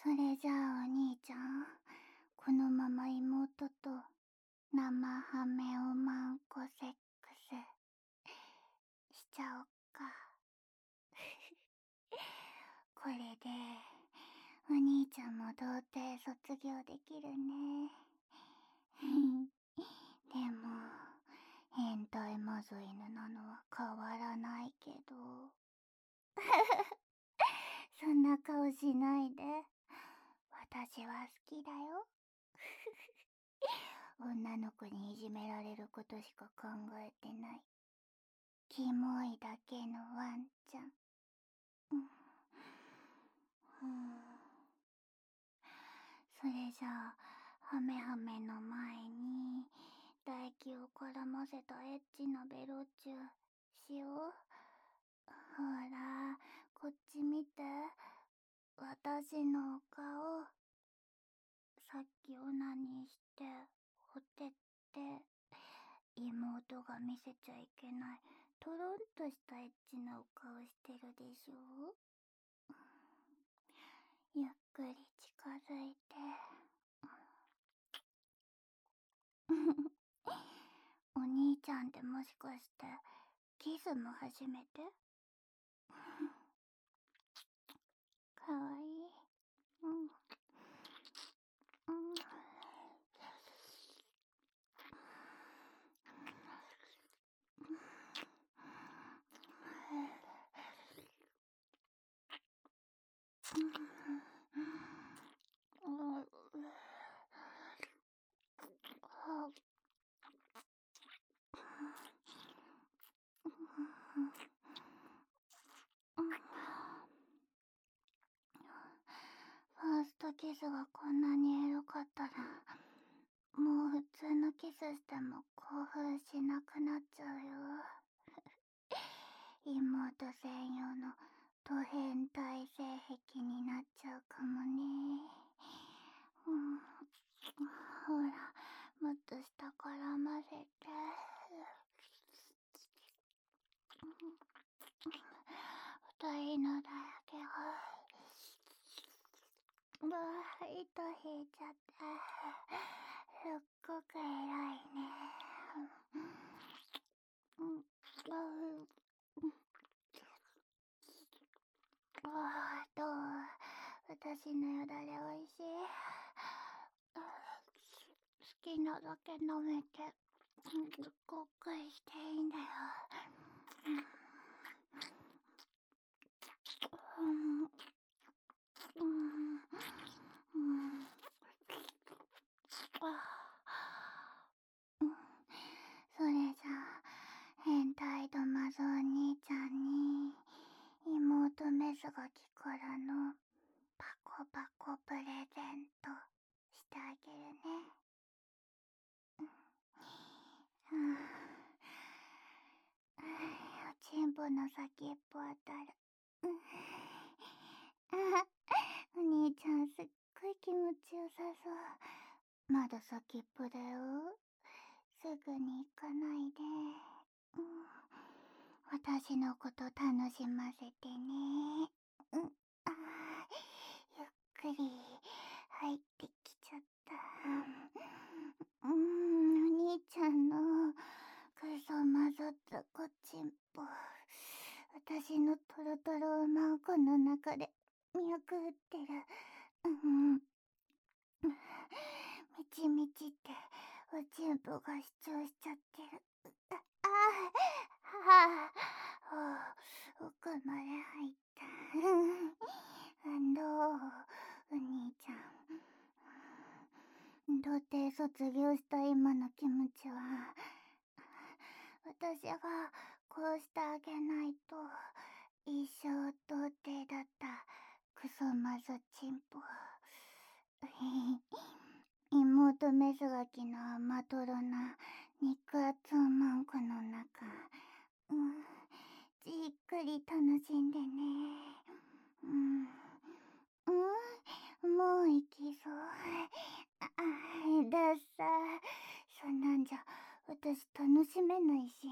それじゃあお兄ちゃん、このまま妹と生ハメおまんこセックスしちゃおっか。これでお兄ちゃんも童貞卒業できるね。でも変態マゾ犬なのは変わらないけど。そんな顔しないで。私は好きだよ。女の子にいじめられることしか考えてない。キモいだけのワンちゃん。それじゃあ、ハメハメの前に、唾液を絡ませたエッチなベロチュしよう。ほら、こっち見て。私の顔。さっきオナニーして、ほてって、妹が見せちゃいけない、とろんとしたエッチなお顔してるでしょ。ゆっくり近づいて。お兄ちゃんってもしかしてキスも初めて？かわいい。ファーストキスがこんなにエロかったら、もう普通のキスしても興奮しなくなっちゃうよ。妹専用のド変態性癖になっちゃうかもね。ほら、もっと下から混ぜて。二人のだけが糸引いちゃって、すっごく偉いね。どう？私のよだれおいしい？好きなだけ飲めて、ごっくりしていいんだよ。それじゃあ、変態とマゾお兄ちゃんに妹メスガキからのパコパコプレゼントしてあげるね。おちんぽの先っぽ当たる。お兄ちゃんすっごい気持ちよさそう。まだ先っぽだよ。すぐに行かないで。私のこと楽しませてね。ゆっくり入ってきちゃった。お兄ちゃんのクソまぞったこちんぽ、私のトロトロマンコの中で脈打ってる。みちみちっておちんぽが主張しちゃってる。奥まで入った。どう？お兄ちゃん。童貞卒業した今の気持ちは、私がこうしてあげないと一生童貞だったクソマゾチンポ。妹メスガキの甘とろな肉厚おまんこの中、じっくり楽しんでね。もう行きそう。だっさ、そんなんじゃ私楽しめないし。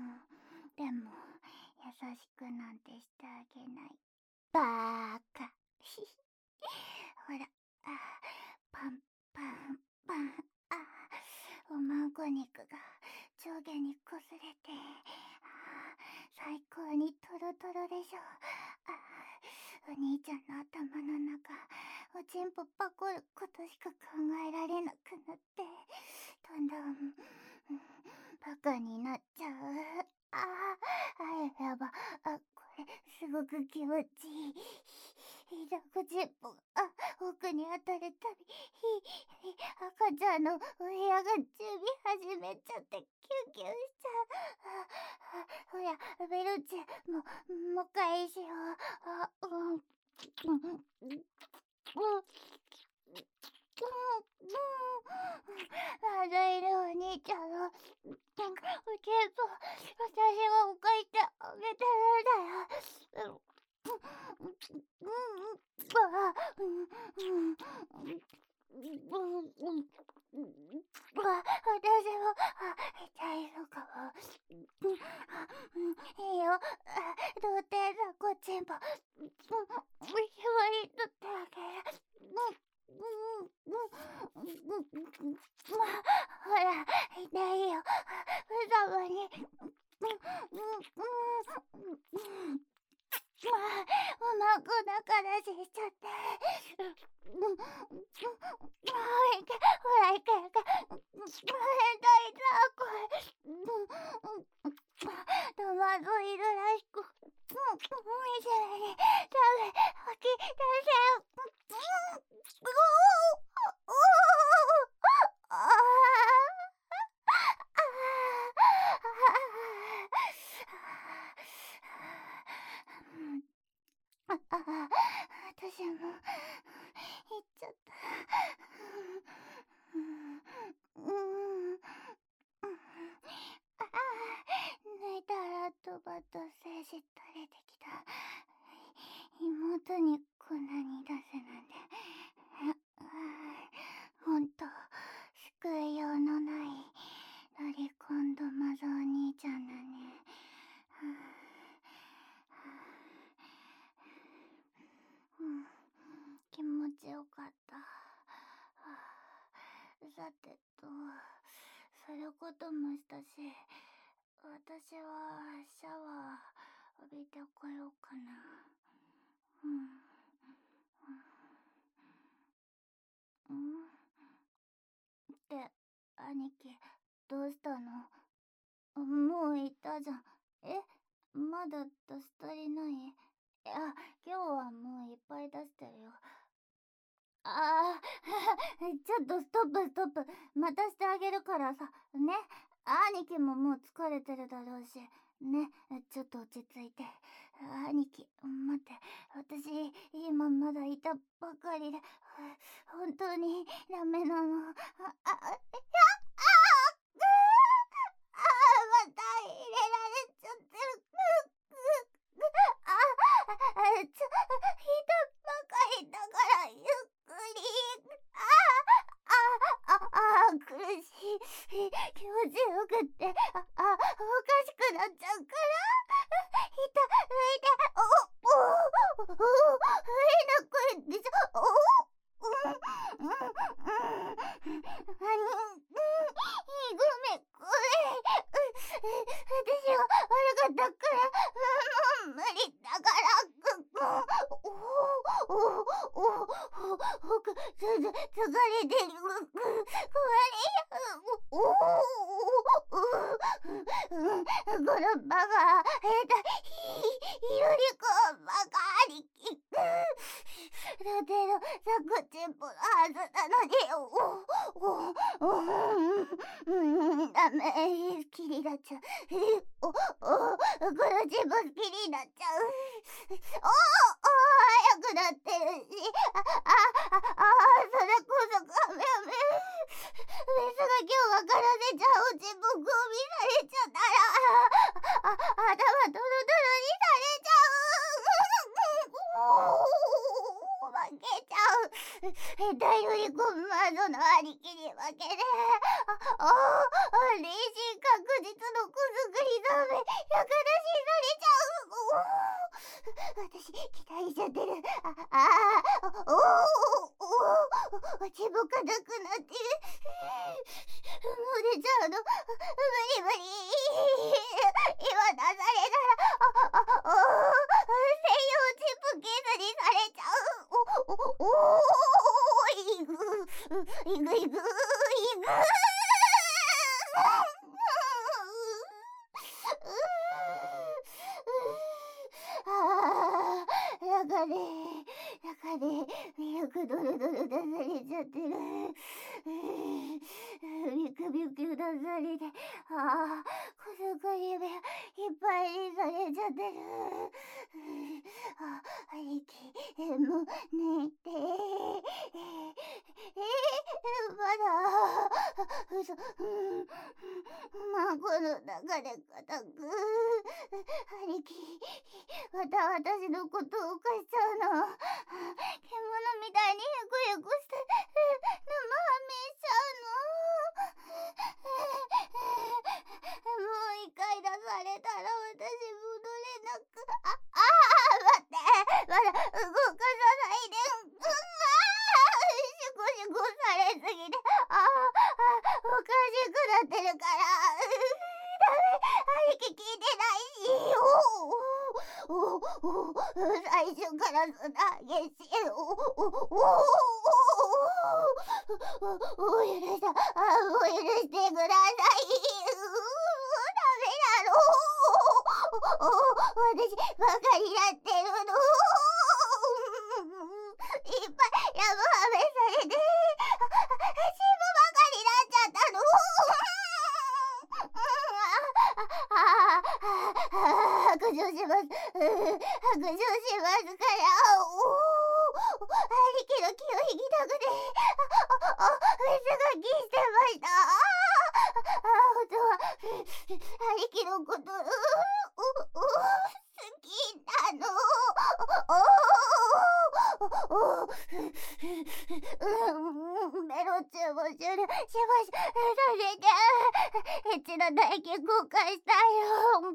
でも優しくなんてしてあげない。バーカ。 ほら、パンパンパン。おまんこ肉が上下にこすれて、最高にトロトロでしょ。お兄ちゃんの頭の中、おちんぽパコることしか考えられなくなって、どんどん、バカになっちゃう。やば。これ、すごく気持ちいい。おちんぽが、奥に当たるたび、赤ちゃんのお部屋が準備始めちゃって、キュンキュンしちゃう。ほら、ベルチェ、もう一回しよう。悪いね、お兄ちゃんの。おちんぽ、私がおかいてあげてるんだよ。私も痛いのかも。いいよ、童貞さんこっちんぽ、ひばりとってあげる。ほら、痛いよ、ふざまに。おまんこだからしちゃって。ほら、いけ。痛いな、これ。トマトいるらしく。みせに、吐き出せよ。私も行っちゃった。泣いたらドバと精子垂れてきた。妹にこんなに出せなんて。ほんと、救いようのないロリコンドマゾお兄ちゃんだね。気持ちよかった。さてと、することもしたし、私はシャワー浴びてこようかな。って兄貴、どうしたの？もう行ったじゃん。まだ出し足りない？今日はもういっぱい出してるよ。ちょっとストップ。またしてあげるからさ、ね。兄貴ももう疲れてるだろうし、ね。ちょっと落ち着いて。兄貴、待って。私、今まだいたばかりで、本当にダメなの。また入れられちゃってる。ひとばかりだからゆっくり。苦しい。気持ちよくって、おかしくなっちゃうから。拭いて、拭えなくでしょ。ごめん。私が悪かったから、もう無理だから。疲れてる。このバカ、ひよりこバカ兄貴。だっての、さこちんぽのはずなのに。ダメ、好きになっちゃう。このちんぽ好きになっちゃう。早くなってるし。それこそカメ。メスが今日分からせちゃうおちんぽゴミされちゃったら、頭ドロドロにされちゃう。負けちゃう。頼り込む謎の兄貴に負けね。レジ確実の子作りダメ。やからしされちゃう。 私期待しちゃってる。落ちぼかなくなってる。もう出ちゃうの。無理無理。今出されたら、専用チップケースにされちゃう。いぐいぐいぐ。中でミルクドロドロ出されちゃってる。ビクビク出されて、小遣い指いっぱいにされちゃってる。兄貴、もう寝て。まだ、嘘、孫の中で固く。兄貴、また私のことを犯しちゃうの。獣みたいにヘコヘコして生ハメしちゃうの。もう一回出されたら私戻れなく。待って、まだ動かさないで。シコシコされすぎて、おかしくなってるから。ダメ、兄貴聞いてないし。最初からそんな激しい。許した。もう許してください。ダメだろ。私バカになってるの。いっぱいラブハメされて、私もバカになっちゃったの。白状します。白状しますから。兄貴の気を引きたくて、水がきしてました。本当は、兄貴のこと、好きなの。メロチューも終了しました。それで、エッチな体験公開したよ。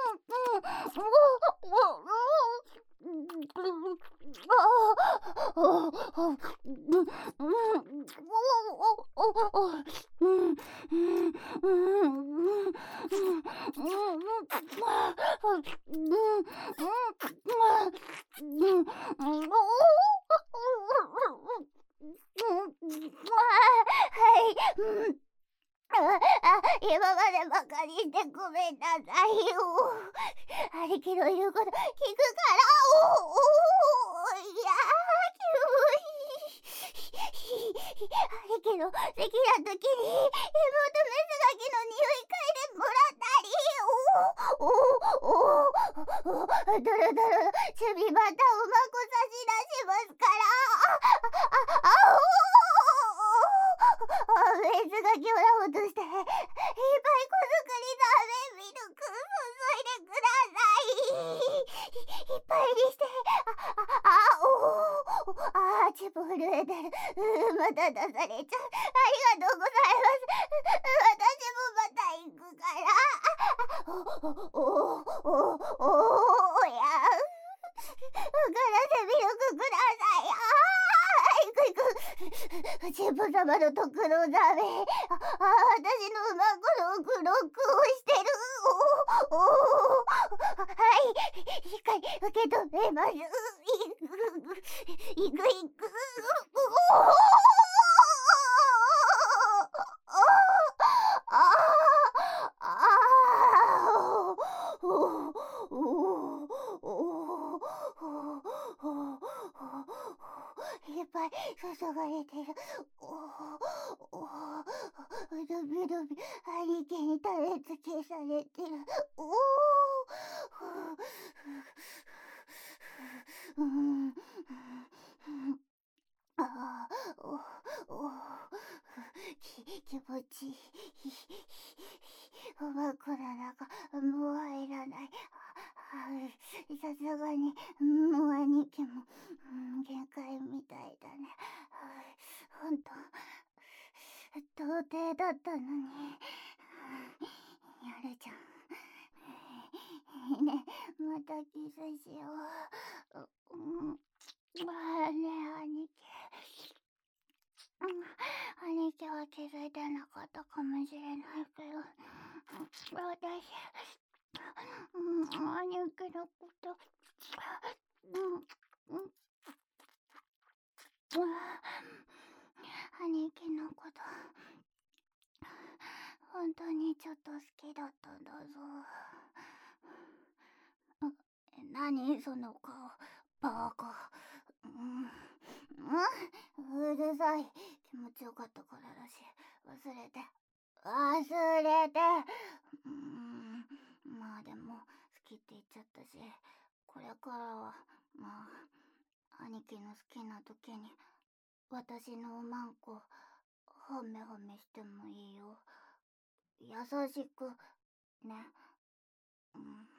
今までバカにしてごめんなさいよ。兄貴の言うこと聞くから。いや兄貴の好きな時に妹メスガキの匂い嗅いでもらったり。ドロドロのチュビバタをまこ差し出しますから。メスガキをラホとしていっぱい子作りの飴ミルク注いでください。いっぱいにして。チップ震えてる。また出されちゃう。ありがとうございます。私もまた行くから。やからせミルクください。チップ様の特のザメ。私の孫のクロックをしてる。はい、しっかり受け止めます。いく。いっぱい注がれてる。ドビドビ兄貴に種付けされてる。気持ちいい。おまこの中もう入らない。さすがにもう兄貴も限界みたいだね。ほんと童貞だったのに。やるじゃん。 ねえ、またキスしよう。まあねえ、兄貴。兄貴は気づいてなかったかもしれないけど、私、兄貴のこと、兄貴のこと、本当にちょっと好きだったんだぞ。何その顔、バカ。うるさい。気持ちよかったからだし、忘れて。忘れて。まあでも、好きって言っちゃったし、これからは、まあ、兄貴の好きな時に、私のおまんこ、ほめほめしてもいいよ。優しく、ね。